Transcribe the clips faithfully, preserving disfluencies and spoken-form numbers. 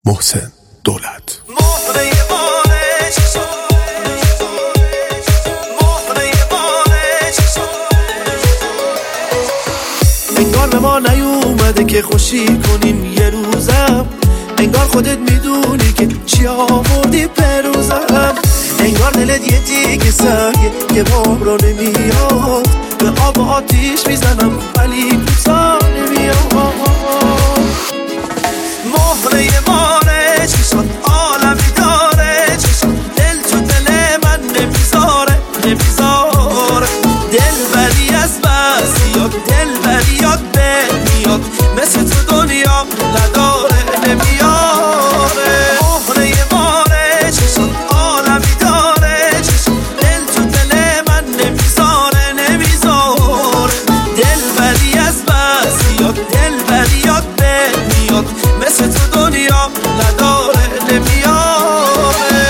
محسن دولت. انگار به ما نیومده که خوشی کنیم یه روزم، انگار خودت میدونی که چی آوردی پروزم، انگار دلت یه دیگه سنگه که بام رو نمیاد، به آب و آتیش میزنم ولی کوتا نمیاد. مهره ماره چشان عالمی داره، چشان دل تو دل من نمیذاره نمیذاره، دل بری از بس یاد دل بری یاد میاد، مثل تو دنیا نداره نمیاره. مهره ماره چشان عالمی داره، چشان دل تو دل من نمیذاره نمیذاره، دل بری از بس یاد دل بری یاد میاد، مثل تو دنیا نداره نمیاره.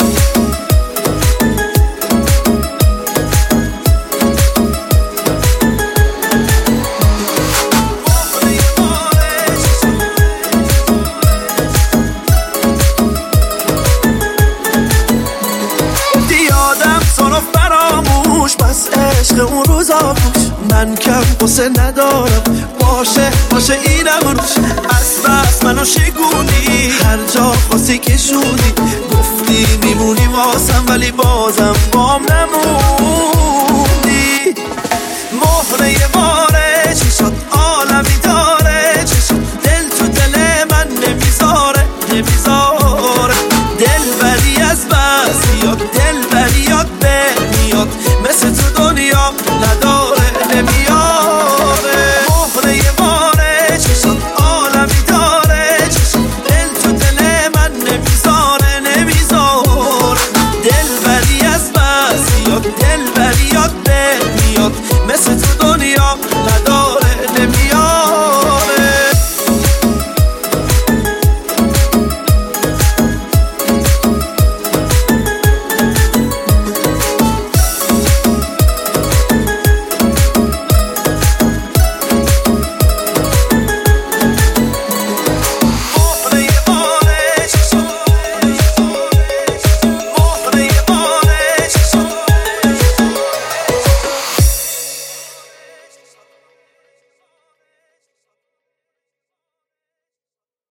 دیادم صرف فراموش بس عشق اون روزا خوش، من کم قصه ندارم باشه باشه اینم روش، از بس منو شگونی هر جا خواستی کشونی، گفتی میمونی واسم ولی بازم بام